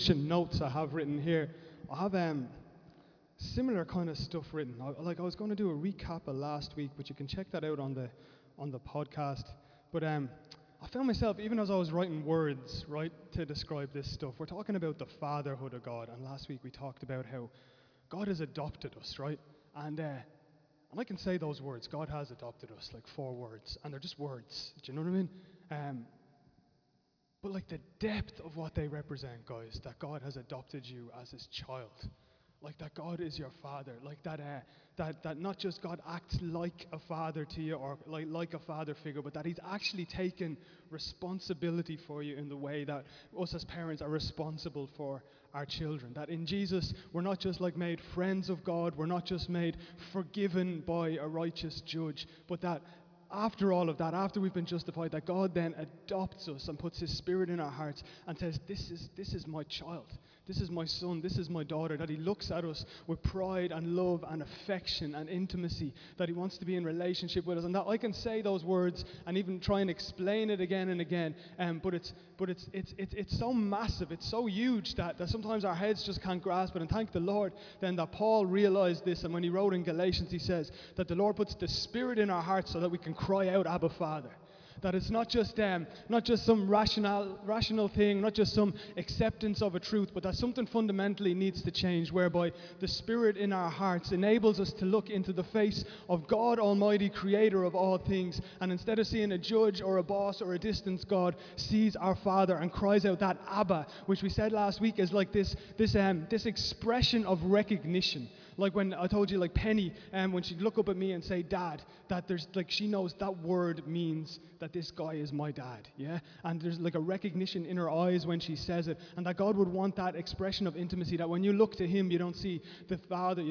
notes I have written here. I have similar kind of stuff written. I was going to do a recap of last week, but you can check that out on the podcast. But I found myself, even as I was writing words, right, to describe this stuff, we're talking about the fatherhood of God. And last week we talked about how God has adopted us, right? And I can say those words, God has adopted us, like 4 words. And they're just words, do you know what I mean? But like the depth of what they represent, guys, that God has adopted you as his child. Like that God is your father. Like that not just God acts like a father to you or like a father figure, but that he's actually taken responsibility for you in the way that us as parents are responsible for our children. That in Jesus, we're not just like made friends of God, we're not just made forgiven by a righteous judge, but that after all of that, after we've been justified, that God then adopts us and puts his spirit in our hearts and says, this is my child. This is my son, this is my daughter, that he looks at us with pride and love and affection and intimacy, that he wants to be in relationship with us. And that I can say those words and even try and explain it again and again, but it's so massive, it's so huge that sometimes our heads just can't grasp it. And thank the Lord then that Paul realized this, and when he wrote in Galatians, he says that the Lord puts the Spirit in our hearts so that we can cry out, Abba, Father. That it's not just some rational thing, not just some acceptance of a truth, but that something fundamentally needs to change, whereby the Spirit in our hearts enables us to look into the face of God Almighty, creator of all things, and instead of seeing a judge or a boss or a distant God, sees our Father and cries out that Abba, which we said last week is like this expression of recognition. Like when I told you, like Penny, when she'd look up at me and say Dad, that there's like she knows that word means that this guy is my dad, yeah? And there's like a recognition in her eyes when she says it, and that God would want that expression of intimacy, that when you look to him, you don't see the father,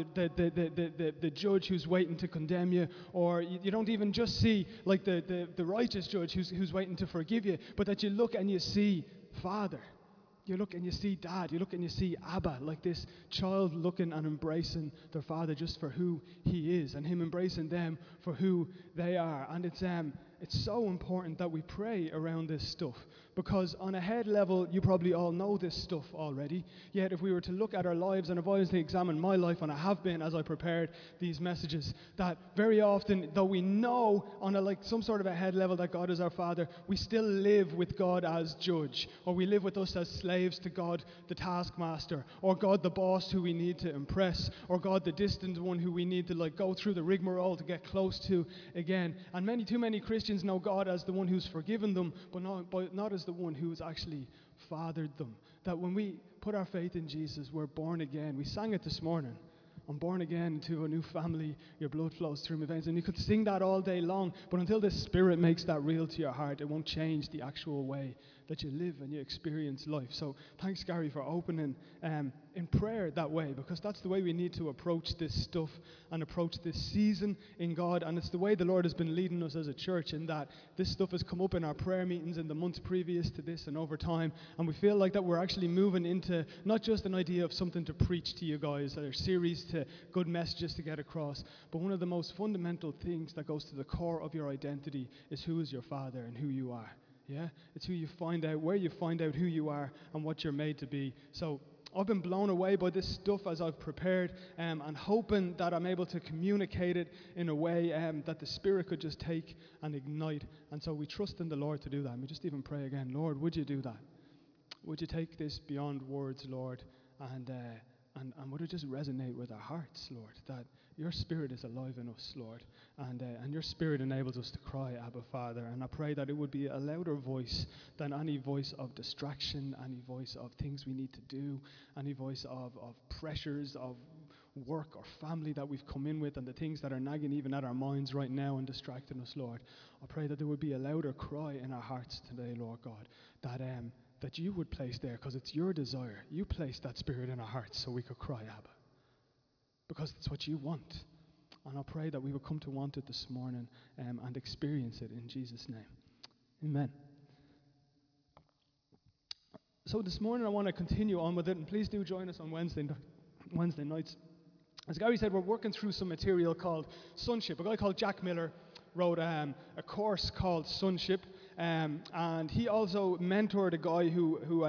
the judge who's waiting to condemn you, or you don't even just see like the righteous judge who's waiting to forgive you, but that you look and you see Father. You look and you see Dad, you look and you see Abba, like this child looking and embracing their father just for who he is, and him embracing them for who they are. And it's so important that we pray around this stuff, because on a head level, you probably all know this stuff already. Yet if we were to look at our lives, and if I was to examine my life, and I have been as I prepared these messages, that very often, though we know on some sort of a head level that God is our Father, we still live with God as judge, or we live with us as slaves to God the taskmaster, or God the boss who we need to impress, or God the distant one who we need to go through the rigmarole to get close to again. And too many Christians know God as the one who's forgiven them, but not as the one who's actually fathered them. That when we put our faith in Jesus, we're born again. We sang it this morning. I'm born again into a new family. Your blood flows through my veins. And you could sing that all day long, but until the Spirit makes that real to your heart, it won't change the actual way that you live and you experience life. So thanks, Gary, for opening in prayer that way, because that's the way we need to approach this stuff and approach this season in God. And it's the way the Lord has been leading us as a church, in that this stuff has come up in our prayer meetings in the months previous to this and over time. And we feel like that we're actually moving into not just an idea of something to preach to you guys, or a series to good messages to get across, but one of the most fundamental things that goes to the core of your identity is who is your Father and who you are. Yeah, it's who you find out, where you find out who you are and what you're made to be. So I've been blown away by this stuff as I've prepared, and hoping that I'm able to communicate it in a way that the Spirit could just take and ignite. And so we trust in the Lord to do that. And we just even pray again, Lord, would you do that? Would you take this beyond words, Lord, and would it just resonate with our hearts, Lord, that your Spirit is alive in us, Lord, and your Spirit enables us to cry, Abba, Father. And I pray that it would be a louder voice than any voice of distraction, any voice of things we need to do, any voice of pressures of work or family that we've come in with, and the things that are nagging even at our minds right now and distracting us, Lord. I pray that there would be a louder cry in our hearts today, Lord God, that you would place there, because it's your desire. You placed that Spirit in our hearts so we could cry, Abba, because it's what you want. And I pray that we will come to want it this morning and experience it in Jesus' name. Amen. So this morning I want to continue on with it, and please do join us on Wednesday nights. As Gary said, we're working through some material called Sonship. A guy called Jack Miller wrote a course called Sonship, and he also mentored a guy who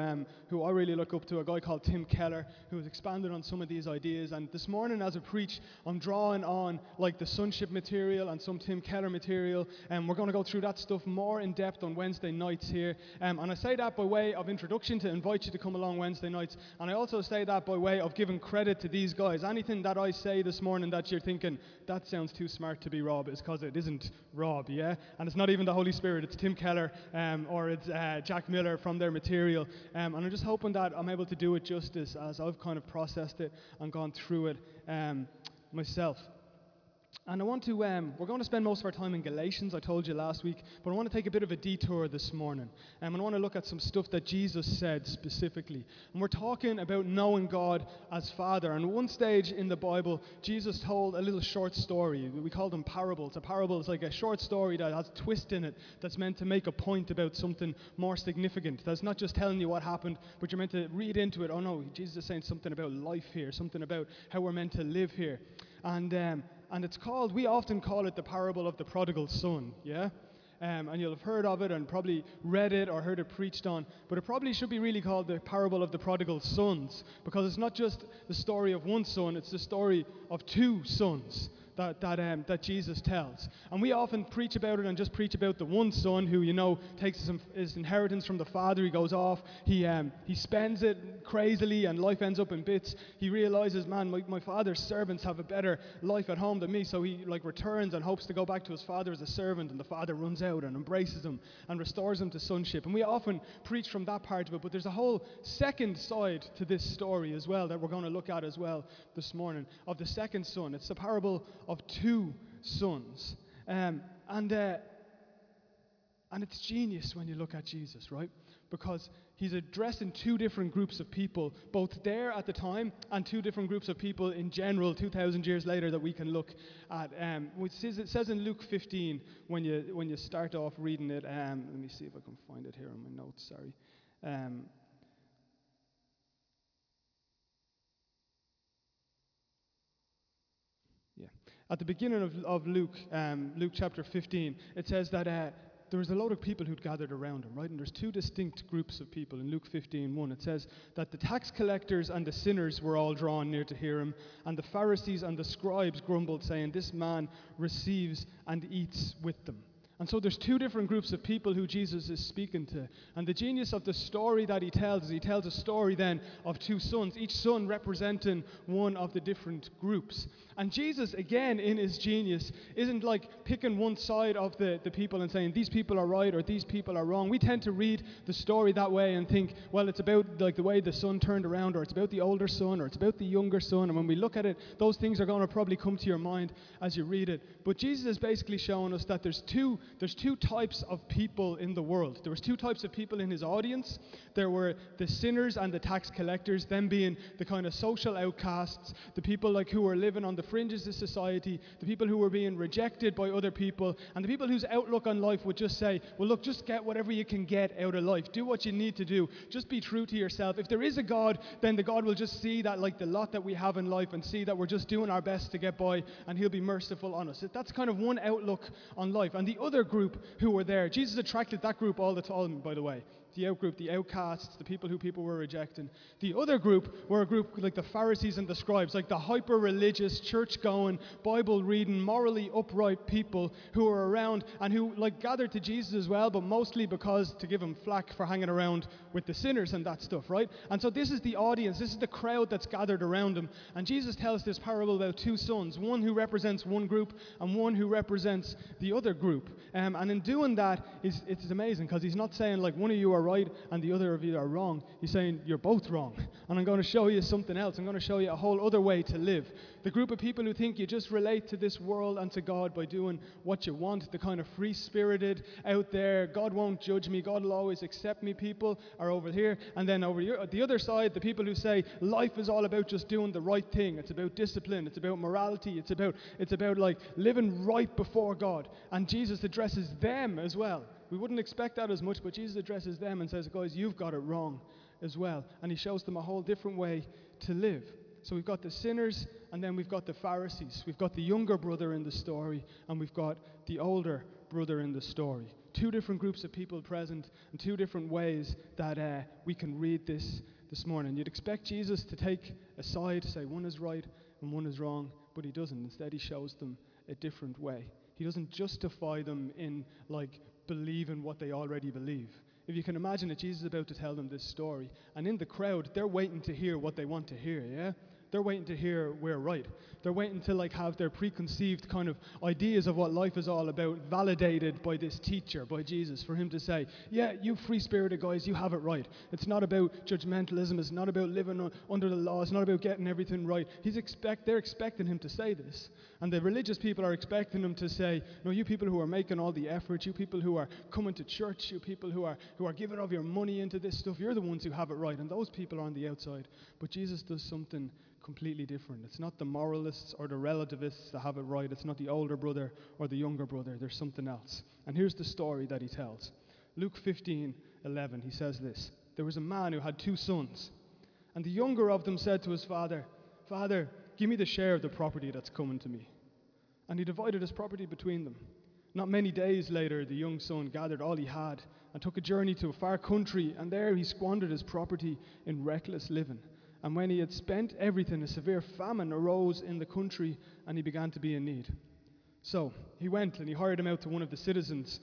who I really look up to, a guy called Tim Keller, who has expanded on some of these ideas. And this morning as I preach, I'm drawing on like the sonship material and some Tim Keller material, and we're going to go through that stuff more in depth on Wednesday nights here. And I say that by way of introduction to invite you to come along Wednesday nights, and I also say that by way of giving credit to these guys. Anything that I say this morning that you're thinking, that sounds too smart to be Rob, is because it isn't Rob, yeah? And it's not even the Holy Spirit, it's Tim Keller, or it's Jack Miller from their material. And I'm just hoping that I'm able to do it justice as I've kind of processed it and gone through it myself. And I want to, we're going to spend most of our time in Galatians, I told you last week, but I want to take a bit of a detour this morning. And I want to look at some stuff that Jesus said specifically. And we're talking about knowing God as Father. And at one stage in the Bible, Jesus told a little short story. We call them parables. A parable is like a short story that has a twist in it that's meant to make a point about something more significant. That's not just telling you what happened, but you're meant to read into it. Oh no, Jesus is saying something about life here, something about how we're meant to live here. And it's called, we often call it the parable of the prodigal son, yeah? And you'll have heard of it and probably read it or heard it preached on, but it probably should be really called the parable of the prodigal sons, because it's not just the story of one son, it's the story of two sons that Jesus tells. And we often preach about it and just preach about the one son who, takes his inheritance from the father. He goes off, he spends it crazily and life ends up in bits. He realizes, man, my father's servants have a better life at home than me, so he returns and hopes to go back to his father as a servant, and the father runs out and embraces him and restores him to sonship. And we often preach from that part of it, but there's a whole second side to this story as well that we're going to look at as well this morning, of the second son. It's the parable of two sons. And it's genius when you look at Jesus, right? Because he's addressing two different groups of people, both there at the time and two different groups of people in general 2,000 years later that we can look at. It says in Luke 15, when you start off reading it, let me see if I can find it here on my notes, sorry. At the beginning of Luke, Luke chapter 15, it says that there was a load of people who'd gathered around him, right? And there's two distinct groups of people in Luke 15:1. It says that the tax collectors and the sinners were all drawn near to hear him, and the Pharisees and the scribes grumbled, saying, "This man receives and eats with them." And so there's two different groups of people who Jesus is speaking to. And the genius of the story that he tells is he tells a story then of two sons, each son representing one of the different groups. And Jesus, again, in his genius, isn't like picking one side of the people and saying, these people are right or these people are wrong. We tend to read the story that way and think, well, it's about like the way the son turned around, or it's about the older son, or it's about the younger son. And when we look at it, those things are going to probably come to your mind as you read it. But Jesus is basically showing us that there's two types of people in the world. There was two types of people in his audience. There were the sinners and the tax collectors, them being the kind of social outcasts, the people like who were living on the fringes of society, the people who were being rejected by other people, and the people whose outlook on life would just say, well, look, just get whatever you can get out of life. Do what you need to do. Just be true to yourself. If there is a God, then the God will just see that like the lot that we have in life and see that we're just doing our best to get by, and he'll be merciful on us. That's kind of one outlook on life. And the other group who were there, Jesus attracted that group all the time, by the way. The outgroup, the outcasts, the people who people were rejecting. The other group were a group like the Pharisees and the scribes, like the hyper-religious, church-going, Bible-reading, morally upright people who were around and who like gathered to Jesus as well, but mostly because to give him flack for hanging around with the sinners and that stuff, right? And so this is the audience, this is the crowd that's gathered around him. And Jesus tells this parable about two sons, one who represents one group and one who represents the other group. And in doing that, it's amazing because he's not saying like one of you are right and the other of you are wrong. He's saying you're both wrong, and I'm going to show you something else. I'm going to show you a whole other way to live. The group of people who think you just relate to this world and to God by doing what you want, the kind of free-spirited out there, God won't judge me, God will always accept me people are over here. And then over here, at the other side, the people who say life is all about just doing the right thing. It's about discipline, it's about morality, it's about like living right before God. And Jesus addresses them as well. We wouldn't expect that as much, but Jesus addresses them and says, guys, you've got it wrong as well. And he shows them a whole different way to live. So we've got the sinners, and then we've got the Pharisees. We've got the younger brother in the story, and we've got the older brother in the story. two different groups of people present and two different ways that we can read this morning. You'd expect Jesus to take a side, say one is right and one is wrong, but he doesn't. Instead, he shows them a different way. He doesn't justify them in believing what they already believe. If you can imagine it, Jesus is about to tell them this story, and in the crowd, they're waiting to hear what they want to hear, yeah? They're waiting to hear we're right. They're waiting to have their preconceived kind of ideas of what life is all about validated by this teacher, by Jesus, for him to say, yeah, you free-spirited guys, you have it right. It's not about judgmentalism. It's not about living under the law. It's not about getting everything right. They're expecting him to say this. And the religious people are expecting him to say, no, you people who are making all the effort, you people who are coming to church, you people who are giving all your money into this stuff, you're the ones who have it right. And those people are on the outside. But Jesus does something completely different. It's not the moralists or the relativists that have it right. It's not the older brother or the younger brother. There's something else. And here's the story that he tells. Luke 15:11, he says this. There was a man who had 2 sons, and the younger of them said to his father, Father, give me the share of the property that's coming to me. And he divided his property between them. Not many days later, the young son gathered all he had and took a journey to a far country, and there he squandered his property in reckless living. And when he had spent everything, a severe famine arose in the country, and he began to be in need. So he went and he hired himself out to one of the citizens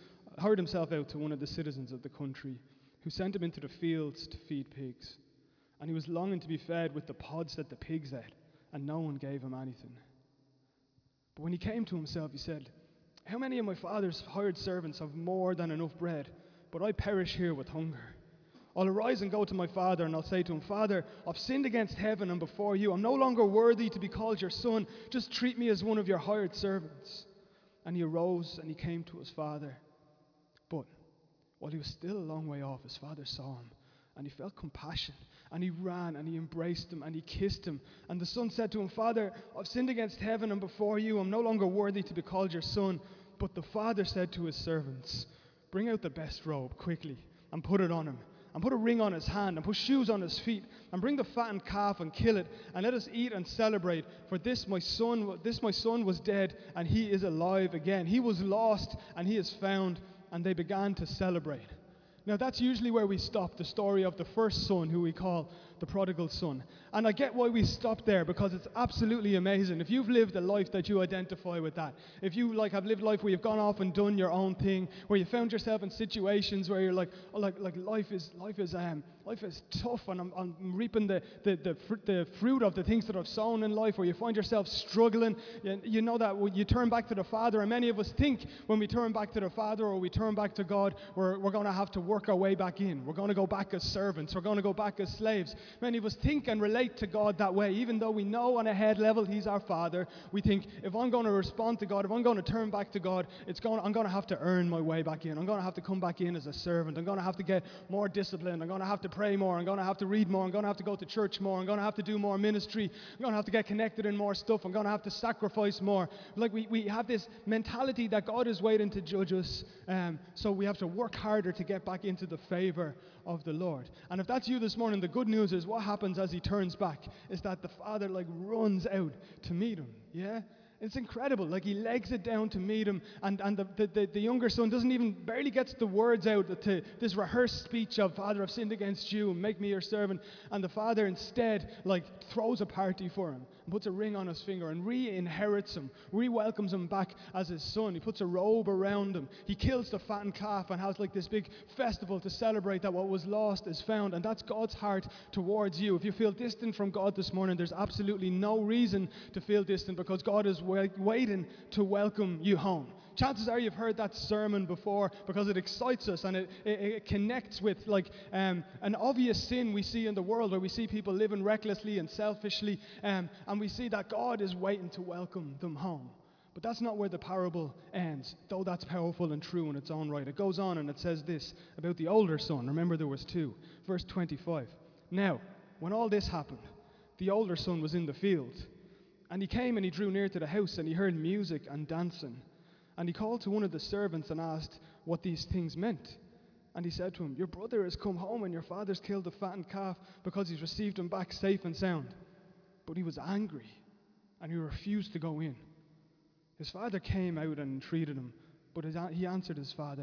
of the country, who sent him into the fields to feed pigs. And he was longing to be fed with the pods that the pigs ate, and no one gave him anything. But when he came to himself, he said, how many of my father's hired servants have more than enough bread, but I perish here with hunger? I'll arise and go to my father, and I'll say to him, Father, I've sinned against heaven and before you. I'm no longer worthy to be called your son. Just treat me as one of your hired servants. And he arose and he came to his father. But while he was still a long way off, his father saw him, and he felt compassion. And he ran and he embraced him and he kissed him. And the son said to him, Father, I've sinned against heaven and before you. I'm no longer worthy to be called your son. But the father said to his servants, bring out the best robe quickly and put it on him. And put a ring on his hand, and put shoes on his feet, and bring the fattened calf and kill it, and let us eat and celebrate. For this my son was dead, and he is alive again. He was lost, and he is found. And they began to celebrate. Now that's usually where we stop the story of the first son, who we call the prodigal son. And I get why we stop there, because it's absolutely amazing. If you've lived a life that you identify with that, if you have lived life where you've gone off and done your own thing, where you found yourself in situations where you're like life is tough, and I'm reaping the fruit of the things that I've sown in life, where you find yourself struggling, you know that when you turn back to the Father, and many of us think when we turn back to the Father or we turn back to God, we're going to have to work our way back in. We're going to go back as servants. We're going to go back as slaves. Many of us think and relate to God that way. Even though we know on a head level He's our Father, we think, if I'm going to respond to God, if I'm going to turn back to God, I'm going to have to earn my way back in. I'm going to have to come back in as a servant. I'm going to have to get more disciplined. I'm going to have to pray more. I'm going to have to read more. I'm going to have to go to church more. I'm going to have to do more ministry. I'm going to have to get connected in more stuff. I'm going to have to sacrifice more. We have this mentality that God is waiting to judge us, so we have to work harder to get back into the favor of the Lord. And if that's you this morning, the good news is what happens as he turns back is that the Father runs out to meet him. Yeah? It's incredible. He legs it down to meet him, and the younger son barely gets the words out to this rehearsed speech of, Father, I've sinned against you, make me your servant. And the father instead throws a party for him and puts a ring on his finger and re-inherits him, re-welcomes him back as his son. He puts a robe around him. He kills the fattened calf and has this big festival to celebrate that what was lost is found. And that's God's heart towards you. If you feel distant from God this morning, there's absolutely no reason to feel distant, because God is waiting to welcome you home. Chances are you've heard that sermon before, because it excites us and it connects with an obvious sin we see in the world, where we see people living recklessly and selfishly, and we see that God is waiting to welcome them home. But that's not where the parable ends, though that's powerful and true in its own right. It goes on and it says this about the older son. Remember, there was 2. Verse 25. Now, when all this happened, the older son was in the field. And he came and he drew near to the house, and he heard music and dancing. And he called to one of the servants and asked what these things meant. And he said to him, your brother has come home, and your father's killed the fattened calf, because he's received him back safe and sound. But he was angry, and he refused to go in. His father came out and entreated him, but he answered his father,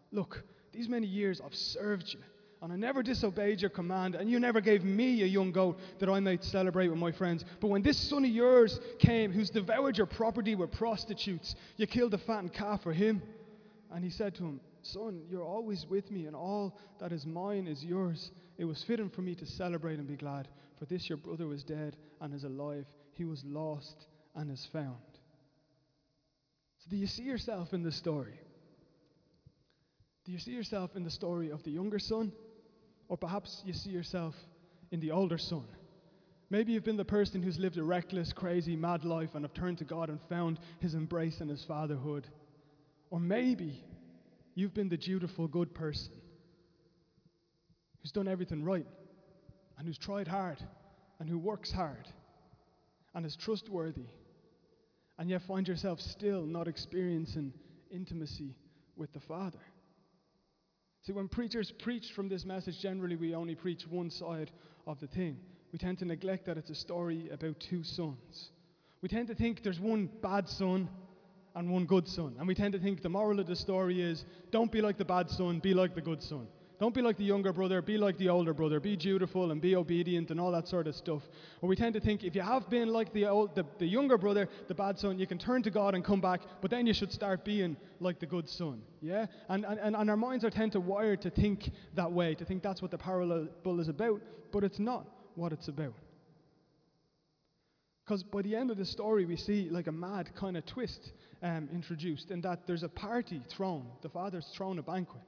Look, these many years I've served you, and I never disobeyed your command, and you never gave me a young goat that I might celebrate with my friends. But when this son of yours came, who's devoured your property with prostitutes, you killed the fattened calf for him." And he said to him, "Son, you're always with me, and all that is mine is yours. It was fitting for me to celebrate and be glad, for this your brother was dead and is alive. He was lost and is found." So do you see yourself in this story? Do you see yourself in the story of the younger son? Or perhaps you see yourself in the older son. Maybe you've been the person who's lived a reckless, crazy, mad life and have turned to God and found his embrace and his fatherhood. Or maybe you've been the dutiful, good person who's done everything right and who's tried hard and who works hard and is trustworthy, and yet find yourself still not experiencing intimacy with the Father. See, when preachers preach from this message, generally we only preach one side of the thing. We tend to neglect that it's a story about two sons. We tend to think there's one bad son and one good son. And we tend to think the moral of the story is, don't be like the bad son, be like the good son. Don't be like the younger brother, be like the older brother. Be dutiful and be obedient and all that sort of stuff. Or we tend to think if you have been like the younger brother, the bad son, you can turn to God and come back, but then you should start being like the good son. Yeah? And our minds are tend to wired to think that way, to think that's what the parable is about, but it's not what it's about. Because by the end of the story, we see like a mad kind of twist introduced, in that there's a party thrown. The father's thrown a banquet.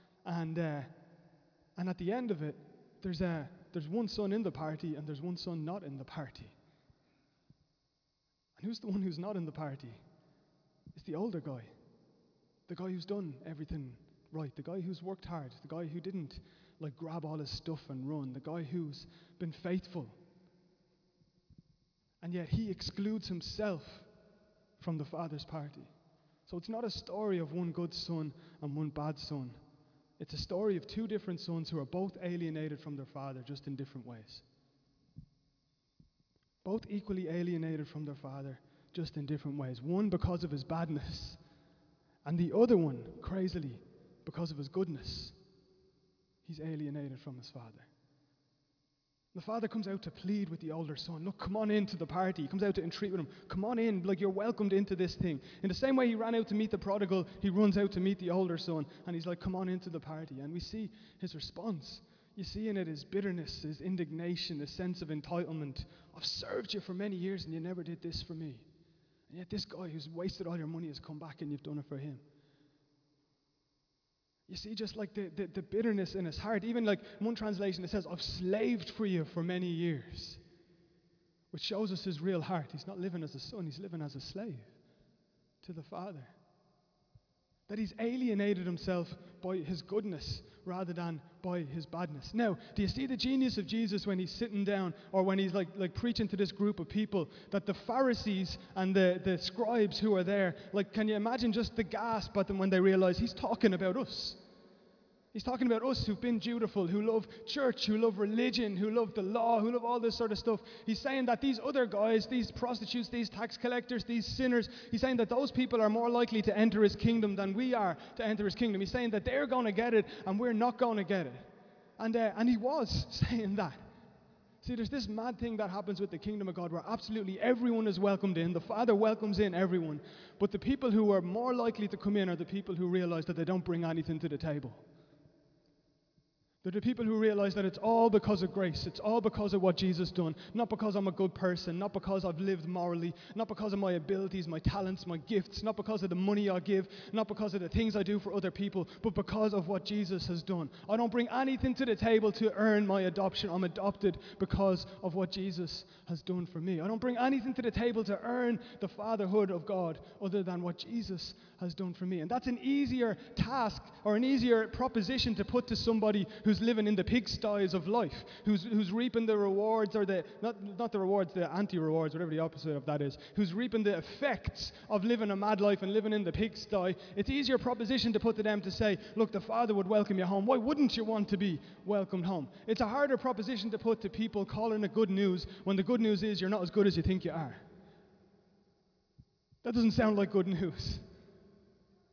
And at the end of it, there's one son in the party and there's one son not in the party. And who's the one who's not in the party? It's the older guy. The guy who's done everything right. The guy who's worked hard. The guy who didn't like grab all his stuff and run. The guy who's been faithful. And yet he excludes himself from the father's party. So it's not a story of one good son and one bad son. It's a story of two different sons who are both alienated from their father, just in different ways. Both equally alienated from their father, just in different ways. One because of his badness, and the other one, crazily, because of his goodness. He's alienated from his father. The father comes out to plead with the older son. Look, come on into the party. He comes out to entreat with him. Come on in, like you're welcomed into this thing. In the same way he ran out to meet the prodigal, he runs out to meet the older son. And he's like, come on into the party. And we see his response. You see in it his bitterness, his indignation, his sense of entitlement. I've served you for many years and you never did this for me. And yet this guy who's wasted all your money has come back and you've done it for him. You see just like the bitterness in his heart. Even like in one translation it says, I've slaved for you for many years. Which shows us his real heart. He's not living as a son, he's living as a slave to the Father. That he's alienated himself by his goodness rather than by his badness. Now, do you see the genius of Jesus when he's sitting down or when he's like preaching to this group of people, that the Pharisees and the scribes who are there, like can you imagine just the gasp at them when they realize he's talking about us? He's talking about us who've been dutiful, who love church, who love religion, who love the law, who love all this sort of stuff. He's saying that these other guys, these prostitutes, these tax collectors, these sinners, he's saying that those people are more likely to enter his kingdom than we are to enter his kingdom. He's saying that they're going to get it and we're not going to get it. And he was saying that. See, there's this mad thing that happens with the kingdom of God where absolutely everyone is welcomed in. The Father welcomes in everyone. But the people who are more likely to come in are the people who realize that they don't bring anything to the table. They're the people who realize that it's all because of grace. It's all because of what Jesus done. Not because I'm a good person. Not because I've lived morally. Not because of my abilities, my talents, my gifts. Not because of the money I give. Not because of the things I do for other people. But because of what Jesus has done. I don't bring anything to the table to earn my adoption. I'm adopted because of what Jesus has done for me. I don't bring anything to the table to earn the fatherhood of God other than what Jesus has done for me. And that's an easier task or an easier proposition to put to somebody who's living in the pigsties of life, who's reaping the rewards, or not the rewards, the anti-rewards, whatever the opposite of that is, who's reaping the effects of living a mad life and living in the pigsty. It's easier proposition to put to them to say, look, the Father would welcome you home. Why wouldn't you want to be welcomed home? It's a harder proposition to put to people calling it good news when the good news is you're not as good as you think you are. That doesn't sound like good news.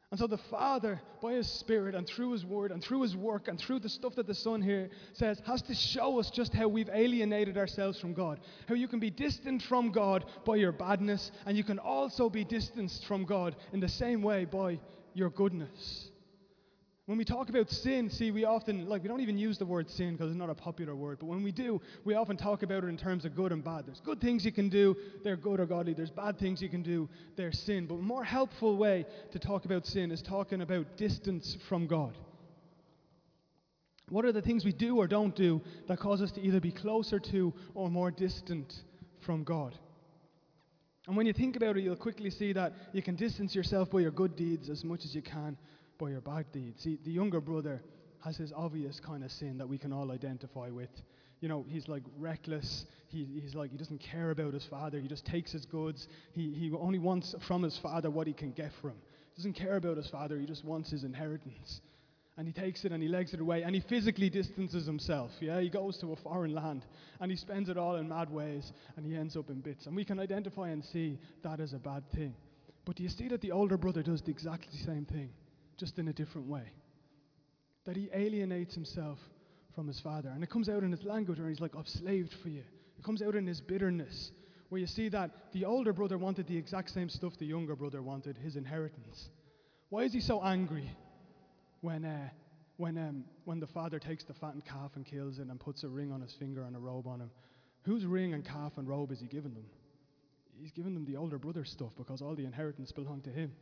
And so the Father, by His Spirit and through His Word and through His work and through the stuff that the Son here says, has to show us just how we've alienated ourselves from God. How you can be distant from God by your badness, and you can also be distanced from God in the same way by your goodness. When we talk about sin, see, we often, we don't even use the word sin because it's not a popular word, but when we do, we often talk about it in terms of good and bad. There's good things you can do, they're good or godly. There's bad things you can do, they're sin. But a more helpful way to talk about sin is talking about distance from God. What are the things we do or don't do that cause us to either be closer to or more distant from God? And when you think about it, you'll quickly see that you can distance yourself by your good deeds as much as you can by your bad deeds. See, the younger brother has his obvious kind of sin that we can all identify with. You know, he's like reckless. He's like, he doesn't care about his father. He just takes his goods. He only wants from his father what he can get from him. He doesn't care about his father. He just wants his inheritance. And he takes it and he legs it away and he physically distances himself. Yeah, he goes to a foreign land and he spends it all in mad ways and he ends up in bits. And we can identify and see that as a bad thing. But do you see that the older brother does the exactly same thing, just in a different way? That he alienates himself from his father. And it comes out in his language where he's like, I've slaved for you. It comes out in his bitterness, where you see that the older brother wanted the exact same stuff the younger brother wanted, his inheritance. Why is he so angry when the father takes the fattened calf and kills it and puts a ring on his finger and a robe on him? Whose ring and calf and robe is he giving them? He's giving them the older brother's stuff because all the inheritance belonged to him.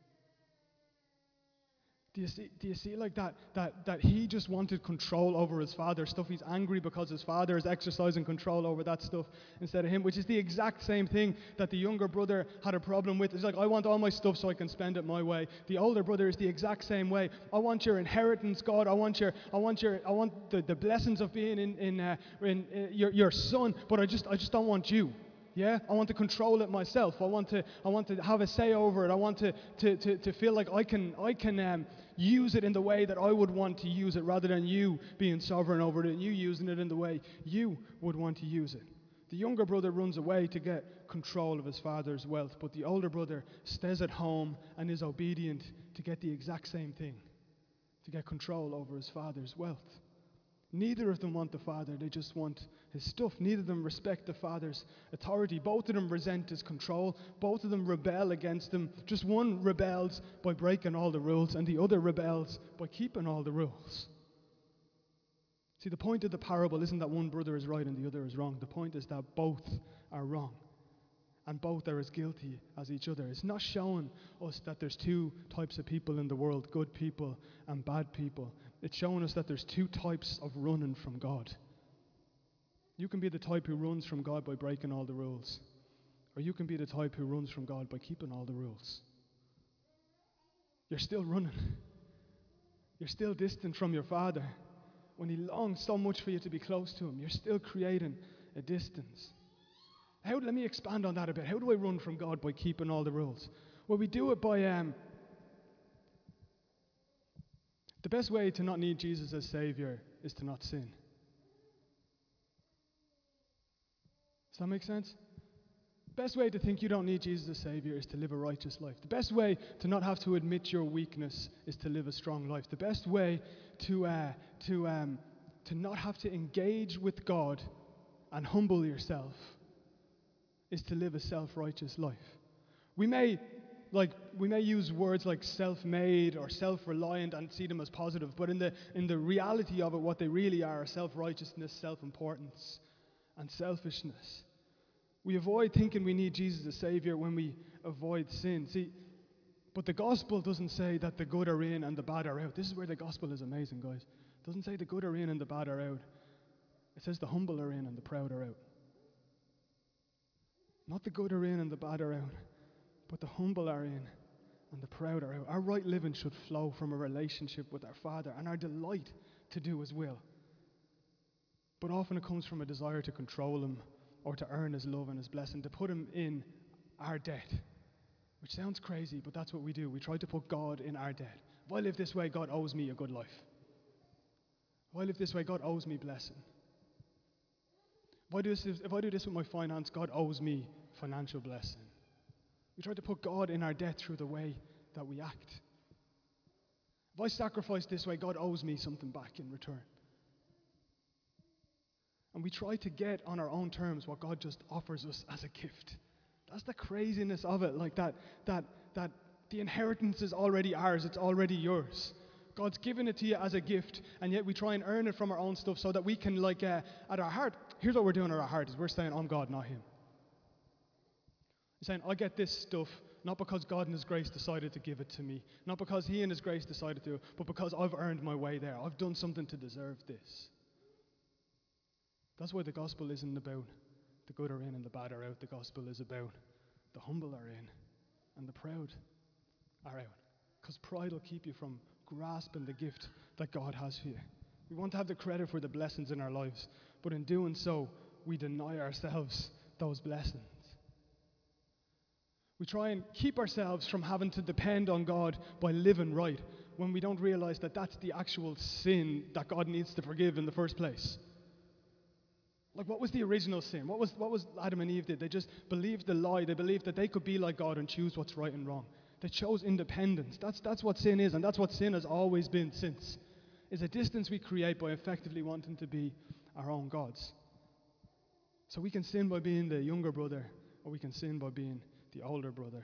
Do you see like that he just wanted control over his father's stuff? He's angry because his father is exercising control over that stuff instead of him, which is the exact same thing that the younger brother had a problem with. It's like, I want all my stuff so I can spend it my way. The older brother is the exact same way. I want your inheritance, God. I want the blessings of being in your son, but I just don't want you. Yeah, I want to control it myself. I want to have a say over it. I want to feel like I can use it in the way that I would want to use it, rather than you being sovereign over it and you using it in the way you would want to use it. The younger brother runs away to get control of his father's wealth, but the older brother stays at home and is obedient to get the exact same thing, to get control over his father's wealth. Neither of them want the father, they just want his stuff. Neither of them respect the father's authority. Both of them resent his control. Both of them rebel against him. Just one rebels by breaking all the rules, and the other rebels by keeping all the rules. See, the point of the parable isn't that one brother is right and the other is wrong. The point is that both are wrong, and both are as guilty as each other. It's not showing us that there's two types of people in the world, good people and bad people. It's showing us that there's two types of running from God. You can be the type who runs from God by breaking all the rules, or you can be the type who runs from God by keeping all the rules. You're still running. You're still distant from your Father. When He longs so much for you to be close to Him, you're still creating a distance. Let me expand on that a bit. How do I run from God by keeping all the rules? Well, we do it by the best way to not need Jesus as Savior is to not sin. Does that make sense? The best way to think you don't need Jesus as Savior is to live a righteous life. The best way to not have to admit your weakness is to live a strong life. The best way to not have to engage with God and humble yourself is to live a self-righteous life. We may use words like self-made or self-reliant and see them as positive, but in the reality of it, what they really are self-righteousness, self-importance, and selfishness. We avoid thinking we need Jesus as Savior when we avoid sin. See, but the gospel doesn't say that the good are in and the bad are out. This is where the gospel is amazing, guys. It doesn't say the good are in and the bad are out. It says the humble are in and the proud are out. Not the good are in and the bad are out, but the humble are in and the proud are out. Our right living should flow from a relationship with our Father and our delight to do His will. But often it comes from a desire to control Him or to earn His love and His blessing, to put Him in our debt. Which sounds crazy, but that's what we do. We try to put God in our debt. If I live this way, God owes me a good life. If I live this way, God owes me blessing. If I do this with my finance, God owes me financial blessing. We try to put God in our debt through the way that we act. If I sacrifice this way, God owes me something back in return. And we try to get on our own terms what God just offers us as a gift. That's the craziness of it, like that the inheritance is already ours, it's already yours. God's given it to you as a gift, and yet we try and earn it from our own stuff so that we can, at our heart, here's what we're doing at our heart, is we're saying, I'm God, not him. We're saying, I get this stuff, not because God in his grace decided to give it to me, not because he in his grace decided to, but because I've earned my way there. I've done something to deserve this. That's why the gospel isn't about the good are in and the bad are out. The gospel is about the humble are in and the proud are out. Because pride will keep you from grasping the gift that God has for you. We want to have the credit for the blessings in our lives, but in doing so, we deny ourselves those blessings. We try and keep ourselves from having to depend on God by living right when we don't realize that that's the actual sin that God needs to forgive in the first place. Like, what was the original sin? What was Adam and Eve did? They just believed the lie. They believed that they could be like God and choose what's right and wrong. They chose independence. That's what sin is, and that's what sin has always been since. Is a distance we create by effectively wanting to be our own gods. So we can sin by being the younger brother, or we can sin by being the older brother.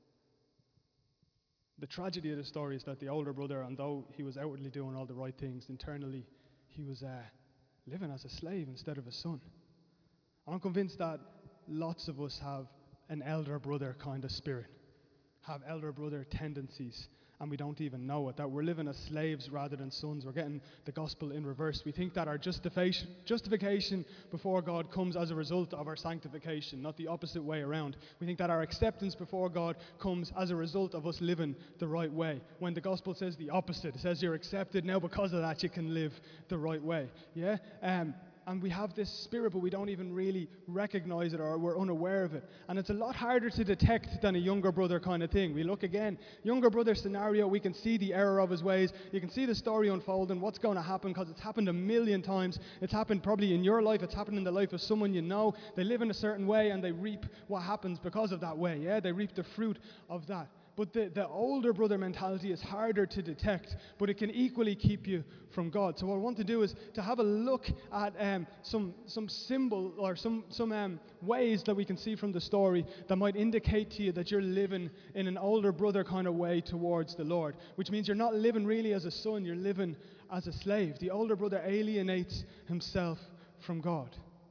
The tragedy of the story is that the older brother, and though he was outwardly doing all the right things, internally he was living as a slave instead of a son. I'm convinced that lots of us have an elder brother kind of spirit, have elder brother tendencies, and we don't even know it, that we're living as slaves rather than sons. We're getting the gospel in reverse. We think that our justification before God comes as a result of our sanctification, not the opposite way around. We think that our acceptance before God comes as a result of us living the right way, when the gospel says the opposite. It says you're accepted, now because of that you can live the right way. Yeah? And we have this spirit, but we don't even really recognize it, or we're unaware of it. And it's a lot harder to detect than a younger brother kind of thing. We look again, younger brother scenario, we can see the error of his ways. You can see the story unfolding, what's going to happen, because it's happened a million times. It's happened probably in your life, it's happened in the life of someone you know. They live in a certain way and they reap what happens because of that way. Yeah, they reap the fruit of that. But the older brother mentality is harder to detect, but it can equally keep you from God. So what I want to do is to have a look at some symbol or some ways that we can see from the story that might indicate to you that you're living in an older brother kind of way towards the Lord, which means you're not living really as a son, you're living as a slave. The older brother alienates himself from God.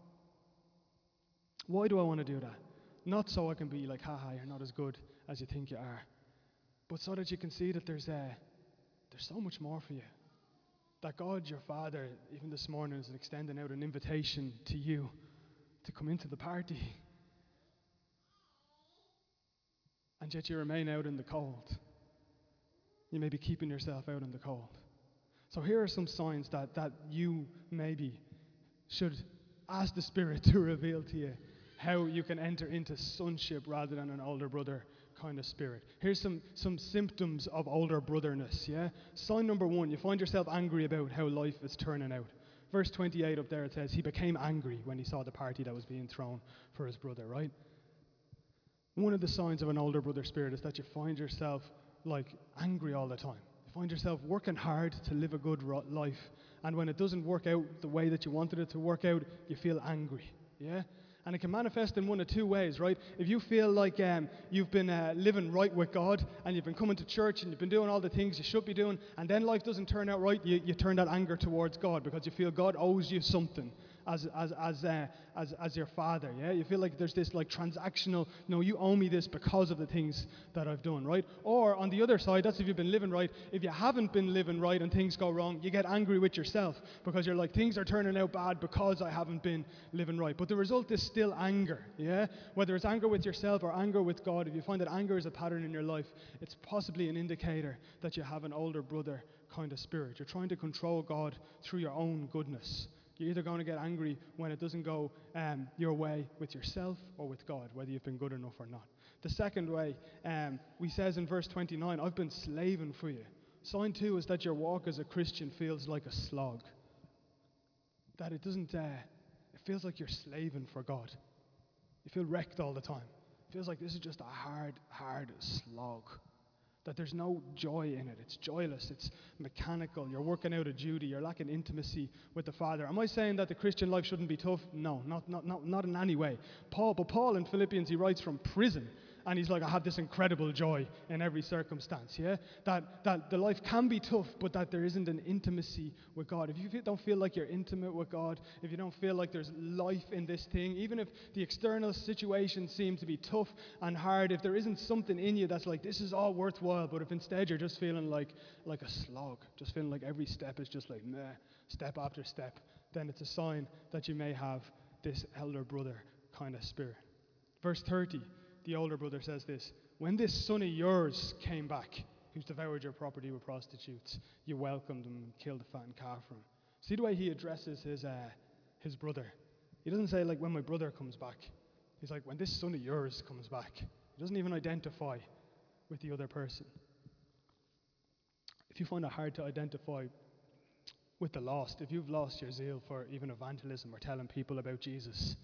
Why do I want to do that? Not so I can be like, haha, you're not as good as you think you are, but so that you can see that there's so much more for you. That God, your Father, even this morning is extending out an invitation to you to come into the party. And yet you remain out in the cold. You may be keeping yourself out in the cold. So here are some signs that you maybe should ask the Spirit to reveal to you how you can enter into sonship rather than an older brother kind of spirit. Here's some symptoms of older brotherness, yeah? Sign number 1, you find yourself angry about how life is turning out. Verse 28 up there, it says, he became angry when he saw the party that was being thrown for his brother, right? One of the signs of an older brother spirit is that you find yourself angry all the time. You find yourself working hard to live a good life, and when it doesn't work out the way that you wanted it to work out, you feel angry, yeah? And it can manifest in one of two ways, right? If you feel like you've been living right with God, and you've been coming to church, and you've been doing all the things you should be doing, and then life doesn't turn out right, you turn that anger towards God because you feel God owes you something as your father, yeah? You feel like there's this transactional, no, you owe me this because of the things that I've done, right? Or on the other side, that's if you've been living right. If you haven't been living right and things go wrong, you get angry with yourself because you're like, things are turning out bad because I haven't been living right. But the result is still anger, yeah? Whether it's anger with yourself or anger with God, if you find that anger is a pattern in your life, it's possibly an indicator that you have an older brother kind of spirit. You're trying to control God through your own goodness. You're either going to get angry when it doesn't go your way with yourself or with God, whether you've been good enough or not. The second way, we says in verse 29, I've been slaving for you. Sign 2 is that your walk as a Christian feels like a slog. That it doesn't, it feels like you're slaving for God. You feel wrecked all the time. It feels like this is just a hard slog. That there's no joy in it. It's joyless. It's mechanical. You're working out a duty. You're lacking intimacy with the Father. Am I saying that the Christian life shouldn't be tough? No, not in any way. But Paul in Philippians, he writes from prison. And he's like, I have this incredible joy in every circumstance, yeah? That the life can be tough, but that there isn't an intimacy with God. If you don't feel like you're intimate with God, if you don't feel like there's life in this thing, even if the external situations seem to be tough and hard, if there isn't something in you that's like, this is all worthwhile, but if instead you're just feeling like a slog, just feeling like every step is just like, meh, step after step, then it's a sign that you may have this elder brother kind of spirit. Verse 30. The older brother says this, when this son of yours came back, who's devoured your property with prostitutes, you welcomed him and killed a fattened calf for him. See the way he addresses his brother. He doesn't say, like, when my brother comes back. He's like, when this son of yours comes back. He doesn't even identify with the other person. If you find it hard to identify with the lost, if you've lost your zeal for even evangelism or telling people about Jesus,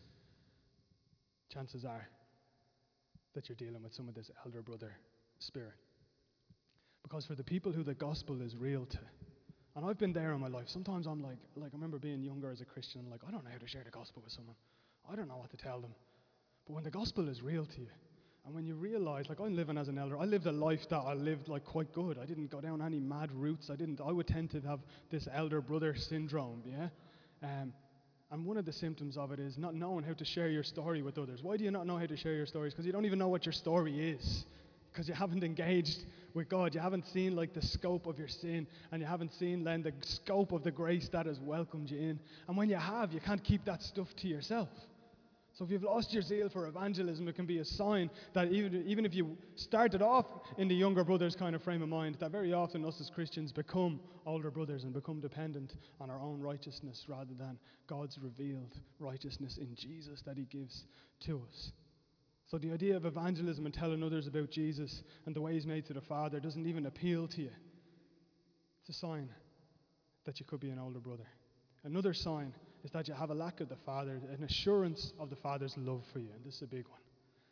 chances are that you're dealing with some of this elder brother spirit. Because for the people who the gospel is real to, and I've been there in my life, sometimes I'm like I remember being younger as a Christian, like, I don't know how to share the gospel with someone. I don't know what to tell them. But when the gospel is real to you, and when you realize, like, I'm living as an elder, I lived a life that I lived like quite good. I didn't go down any mad routes. I would tend to have this elder brother syndrome, yeah? And one of the symptoms of it is not knowing how to share your story with others. Why do you not know how to share your stories? Because you don't even know what your story is. Because you haven't engaged with God. You haven't seen, like, the scope of your sin. And you haven't seen then the scope of the grace that has welcomed you in. And when you have, you can't keep that stuff to yourself. So if you've lost your zeal for evangelism, it can be a sign that even if you started off in the younger brother's kind of frame of mind, that very often us as Christians become older brothers and become dependent on our own righteousness rather than God's revealed righteousness in Jesus that he gives to us. So the idea of evangelism and telling others about Jesus and the way he's made to the Father doesn't even appeal to you. It's a sign that you could be an older brother. Another sign is that you have a lack of the Father, an assurance of the Father's love for you. And this is a big one.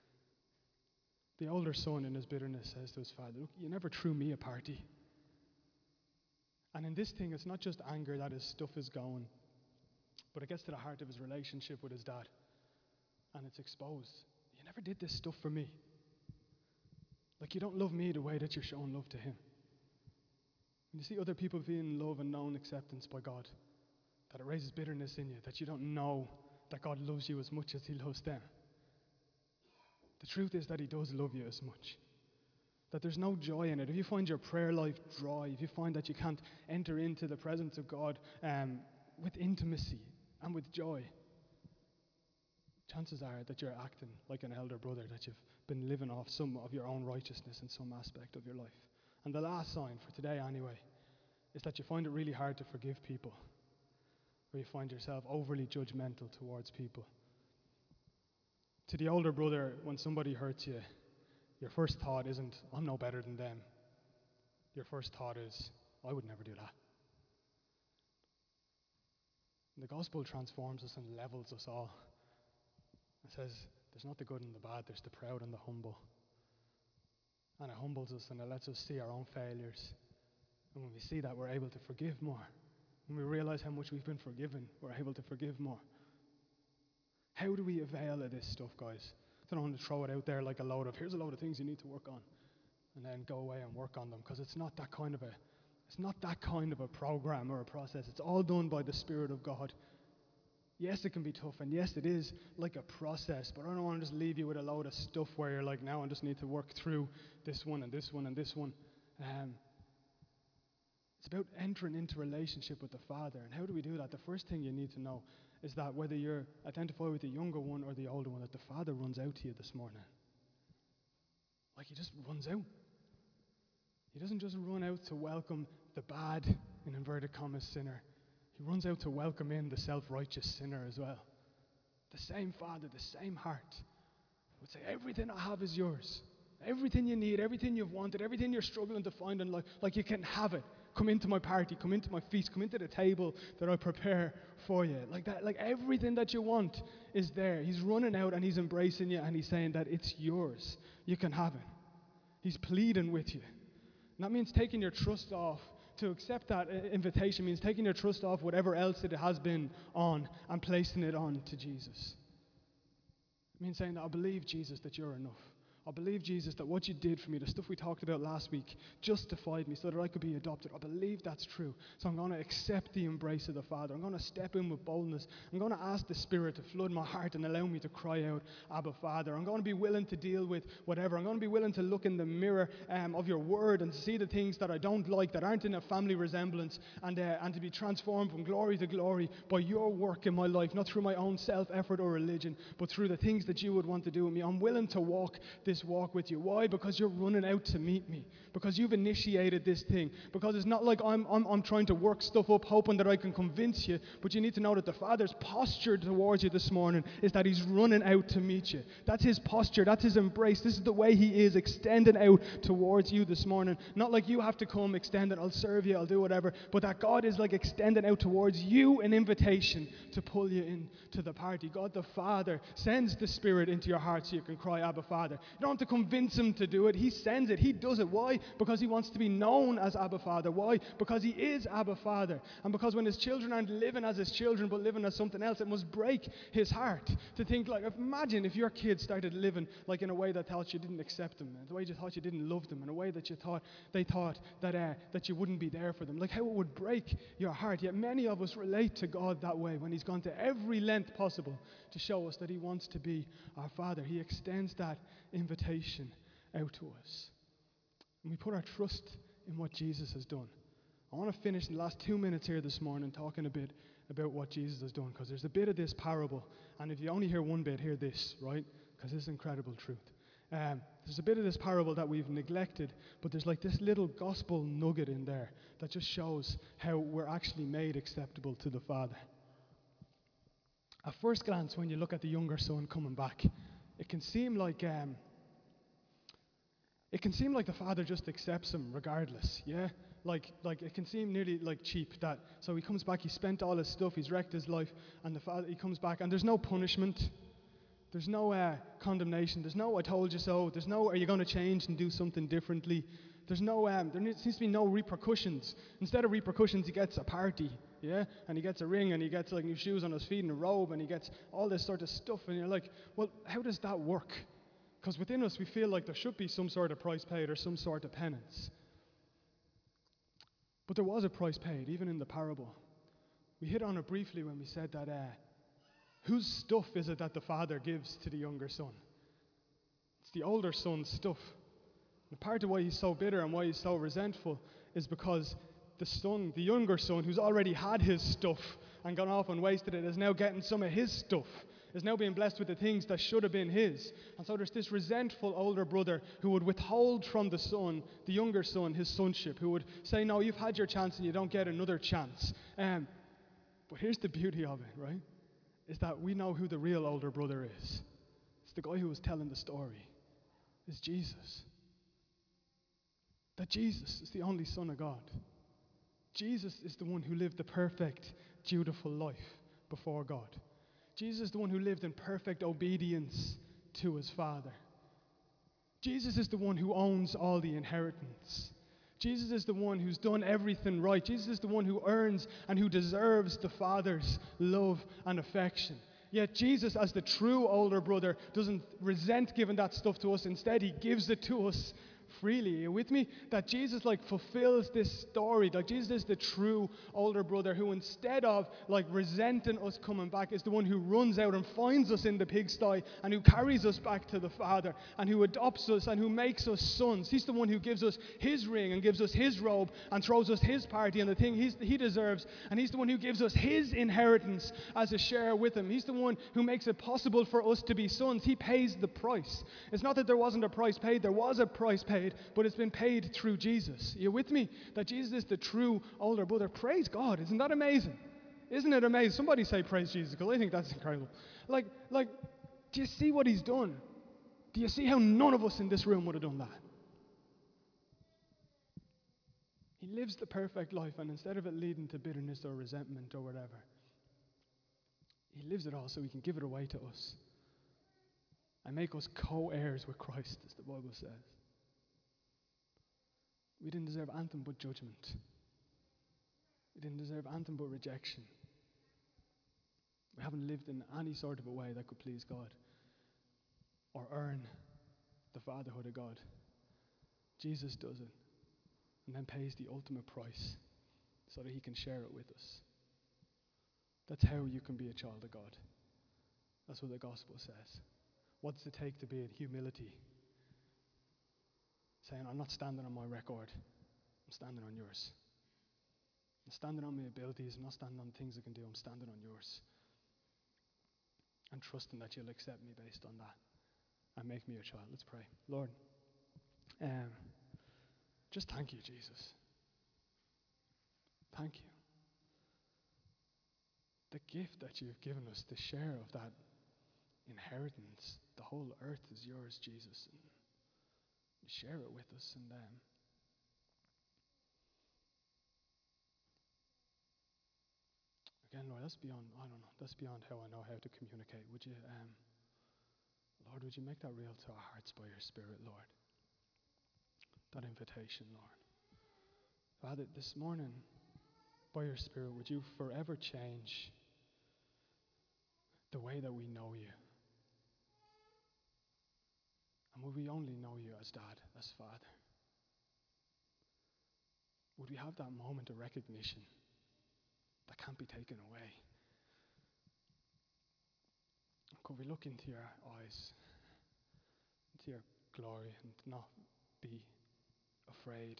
The older son in his bitterness says to his father, look, you never threw me a party. And in this thing, it's not just anger that his stuff is going, but it gets to the heart of his relationship with his dad. And it's exposed. You never did this stuff for me. Like, you don't love me the way that you're showing love to him. When you see other people feeling love and known acceptance by God, that it raises bitterness in you, that you don't know that God loves you as much as he loves them. The truth is that he does love you as much. That there's no joy in it. If you find your prayer life dry, if you find that you can't enter into the presence of God with intimacy and with joy, chances are that you're acting like an elder brother, that you've been living off some of your own righteousness in some aspect of your life. And the last sign, for today anyway, is that you find it really hard to forgive people. Or you find yourself overly judgmental towards people. To the older brother, when somebody hurts you, your first thought isn't, I'm no better than them. Your first thought is, I would never do that. And the gospel transforms us and levels us all. It says, there's not the good and the bad, there's the proud and the humble. And it humbles us and it lets us see our own failures. And when we see that, we're able to forgive more. When we realize how much we've been forgiven, we're able to forgive more. How do we avail of this stuff, guys? I don't want to throw it out there like here's a load of things you need to work on, and then go away and work on them, because it's not that kind of a program or a process. It's all done by the Spirit of God. Yes, it can be tough, and yes, it is like a process, but I don't want to just leave you with a load of stuff where you're like, now I just need to work through this one and this one and this one. It's about entering into relationship with the Father. And how do we do that? The first thing you need to know is that whether you're identified with the younger one or the older one, that the Father runs out to you this morning. Like, he just runs out. He doesn't just run out to welcome the bad, in inverted commas, sinner. He runs out to welcome in the self-righteous sinner as well. The same Father, the same heart would say, everything I have is yours. Everything you need, everything you've wanted, everything you're struggling to find in life, like, you can have it. Come into my party, come into my feast, come into the table that I prepare for you. Like that, like everything that you want is there. He's running out and he's embracing you and he's saying that it's yours. You can have it. He's pleading with you. And that means taking your trust off. To accept that invitation means taking your trust off whatever else it has been on and placing it on to Jesus. It means saying that I believe, Jesus, that you're enough. I believe, Jesus, that what you did for me, the stuff we talked about last week, justified me so that I could be adopted. I believe that's true. So I'm going to accept the embrace of the Father. I'm going to step in with boldness. I'm going to ask the Spirit to flood my heart and allow me to cry out, Abba, Father. I'm going to be willing to deal with whatever. I'm going to be willing to look in the mirror of your word and see the things that I don't like, that aren't in a family resemblance, and to be transformed from glory to glory by your work in my life, not through my own self-effort or religion, but through the things that you would want to do with me. I'm willing to walk this walk with you. Why? Because you're running out to meet me. Because you've initiated this thing. Because it's not like I'm trying to work stuff up hoping that I can convince you, but you need to know that the Father's posture towards you this morning is that he's running out to meet you. That's his posture. That's his embrace. This is the way he is extending out towards you this morning. Not like you have to come extend it, I'll serve you, I'll do whatever, but that God is like extending out towards you an invitation to pull you into the party. God the Father sends the Spirit into your heart so you can cry, Abba, Father. You don't have to convince him to do it. He sends it. He does it. Why? Because he wants to be known as Abba, Father. Why? Because he is Abba, Father. And because when his children aren't living as his children but living as something else, it must break his heart to think like, imagine if your kids started living like in a way that thought you didn't accept them, in a way you thought you didn't love them, in a way that they thought that you wouldn't be there for them. Like how it would break your heart. Yet many of us relate to God that way when he's gone to every length possible to show us that he wants to be our Father. He extends that invitation out to us. And we put our trust in what Jesus has done. I want to finish the last 2 minutes here this morning talking a bit about what Jesus has done, because there's a bit of this parable, and if you only hear one bit, hear this, right? Because this is incredible truth. There's a bit of this parable that we've neglected, but there's like this little gospel nugget in there that just shows how we're actually made acceptable to the Father. At first glance, when you look at the younger son coming back, it can seem like the Father just accepts him regardless, yeah? Like it can seem nearly like cheap that, so he comes back, he spent all his stuff, he's wrecked his life, and the Father, he comes back, and there's no punishment, there's no condemnation, there's no I told you so, there's no are you going to change and do something differently, there's no, there seems to be no repercussions. Instead of repercussions, he gets a party, yeah? And he gets a ring, and he gets like new shoes on his feet and a robe, and he gets all this sort of stuff, and you're like, well, how does that work? Because within us, we feel like there should be some sort of price paid or some sort of penance. But there was a price paid, even in the parable. We hit on it briefly when we said that whose stuff is it that the Father gives to the younger son? It's the older son's stuff. And part of why he's so bitter and why he's so resentful is because the younger son, who's already had his stuff and gone off and wasted it, is now getting some of his stuff, is now being blessed with the things that should have been his. And so there's this resentful older brother who would withhold from the son, the younger son, his sonship, who would say, no, you've had your chance and you don't get another chance. But here's the beauty of it, right? Is that we know who the real older brother is. It's the guy who was telling the story. It's Jesus. That Jesus is the only Son of God. Jesus is the one who lived the perfect, dutiful life before God. Jesus is the one who lived in perfect obedience to his Father. Jesus is the one who owns all the inheritance. Jesus is the one who's done everything right. Jesus is the one who earns and who deserves the Father's love and affection. Yet Jesus, as the true older brother, doesn't resent giving that stuff to us. Instead, he gives it to us freely. Are you with me? That Jesus fulfills this story. Like Jesus is the true older brother who, instead of resenting us coming back, is the one who runs out and finds us in the pigsty and who carries us back to the Father and who adopts us and who makes us sons. He's the one who gives us his ring and gives us his robe and throws us his party and the thing he deserves, and he's the one who gives us his inheritance as a share with him. He's the one who makes it possible for us to be sons. He pays the price. It's not that there wasn't a price paid. There was a price paid, but it's been paid through Jesus. Are you with me? That Jesus is the true older brother. Praise God. Isn't that amazing? Isn't it amazing? Somebody say praise Jesus, because I think that's incredible. Do you see what he's done? Do you see how none of us in this room would have done that? He lives the perfect life, and instead of it leading to bitterness or resentment or whatever, he lives it all so he can give it away to us and make us co-heirs with Christ, as the Bible says. We didn't deserve anything but judgment. We didn't deserve anything but rejection. We haven't lived in any sort of a way that could please God or earn the fatherhood of God. Jesus does it and then pays the ultimate price so that he can share it with us. That's how you can be a child of God. That's what the gospel says. What's it take to be in humility? Saying, I'm not standing on my record, I'm standing on yours. I'm standing on my abilities, I'm not standing on things I can do, I'm standing on yours. And trusting that you'll accept me based on that and make me your child. Let's pray. Lord, just thank you, Jesus. Thank you. The gift that you've given us, the share of that inheritance, the whole earth is yours, Jesus. And you share it with us. And again, Lord, that's beyond, I don't know, that's beyond how I know how to communicate. Would you, Lord, would you make that real to our hearts by your Spirit, Lord? That invitation, Lord. Father, this morning, by your Spirit, would you forever change the way that we know you? And would we only know you as Dad, as Father? Would we have that moment of recognition that can't be taken away? Could we look into your eyes, into your glory, and not be afraid,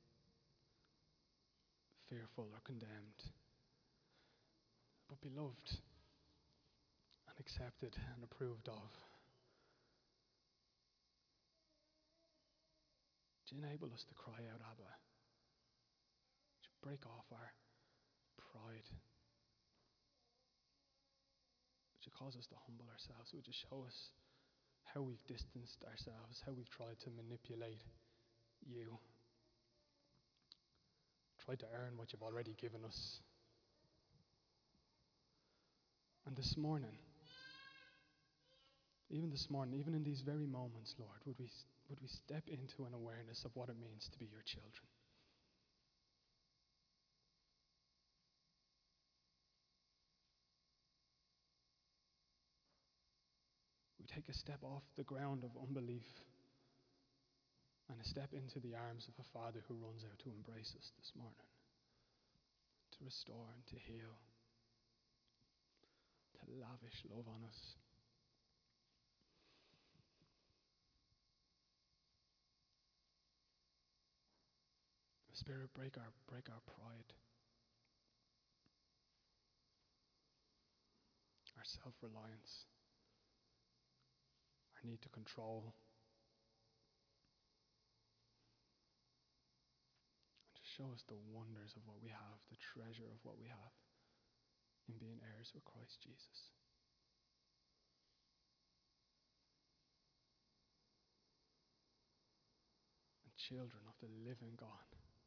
fearful, or condemned, but be loved and accepted and approved of? Do you enable us to cry out, Abba? Would you break off our pride? Would you cause us to humble ourselves? Would you show us how we've distanced ourselves, how we've tried to manipulate you, tried to earn what you've already given us? And this morning, even in these very moments, Lord, would we step into an awareness of what it means to be your children? We take a step off the ground of unbelief and a step into the arms of a Father who runs out to embrace us this morning, to restore and to heal, to lavish love on us. Spirit, break our pride, our self-reliance, our need to control, and just show us the wonders of what we have, the treasure of what we have in being heirs with Christ Jesus. And children of the living God.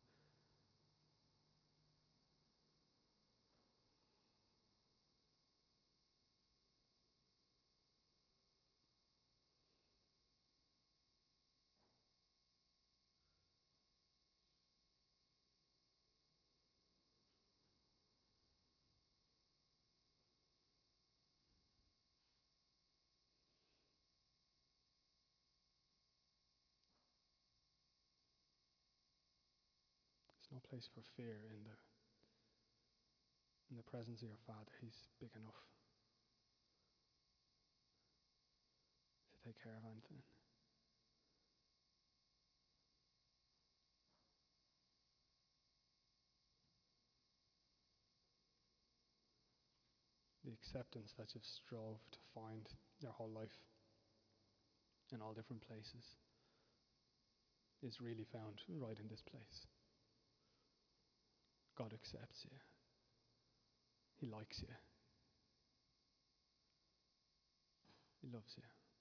There's no place for fear in the presence of your Father. He's big enough to take care of anything. The acceptance that you've strove to find your whole life in all different places is really found right in this place. God accepts you. He likes you. He loves you.